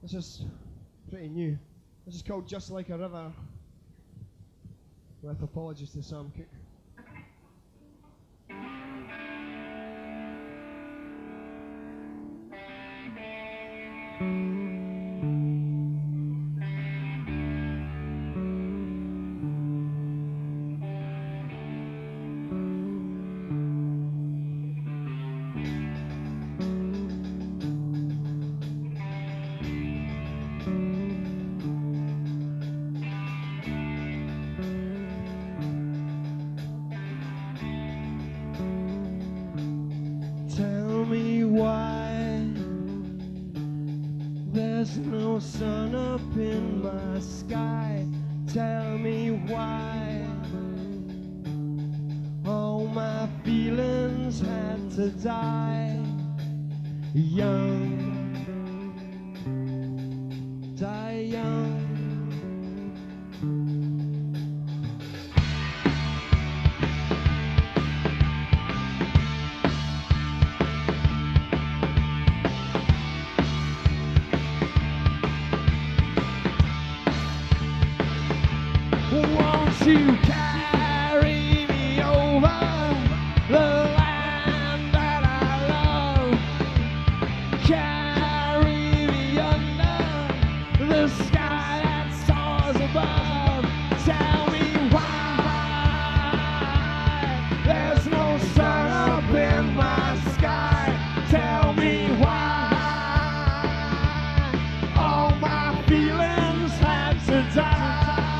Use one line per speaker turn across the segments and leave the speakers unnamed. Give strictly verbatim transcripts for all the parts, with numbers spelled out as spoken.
This is pretty new. This is called Just Like a River, with apologies to Sam Cooke. Tell me why there's no sun up in my sky. Tell me why all my feelings had to die young, die young. Won't you carry me over the land that I love? Carry me under the sky that soars above. Tell me why there's no sun up in my sky. Tell me why all my feelings had to die.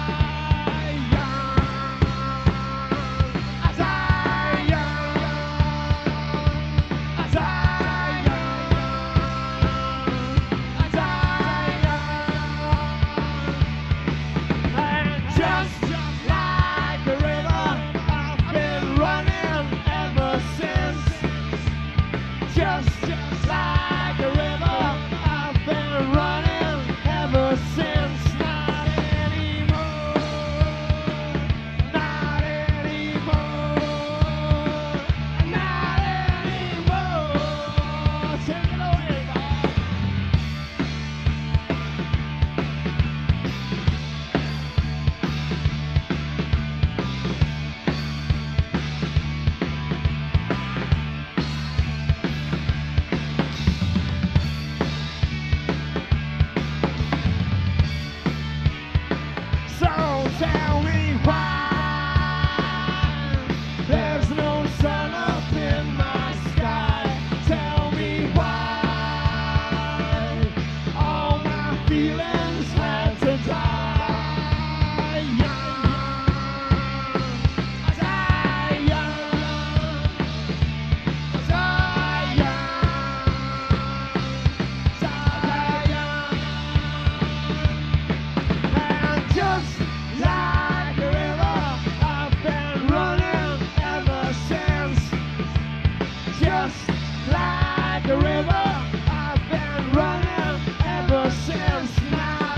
Tell me why there's no sun up in my sky. Tell me why all my feelings had to die young, die young, die young, die young, and just like a river, I've been running ever since. Just like a river, I've been running ever since. Not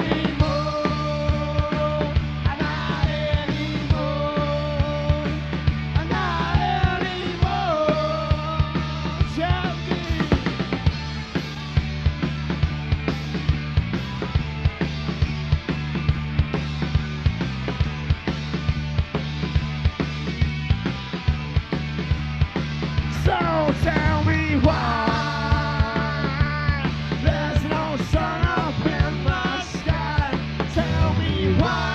anymore, not anymore, not anymore. Tell me. So tell me why there's no sun up in my sky. Tell me why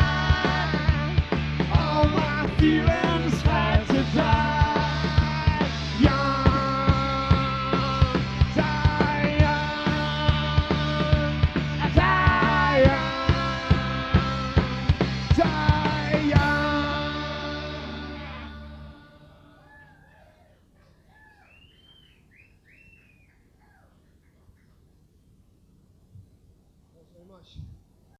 all my feelings had to die young, die young, die young, die young. Thanks very much.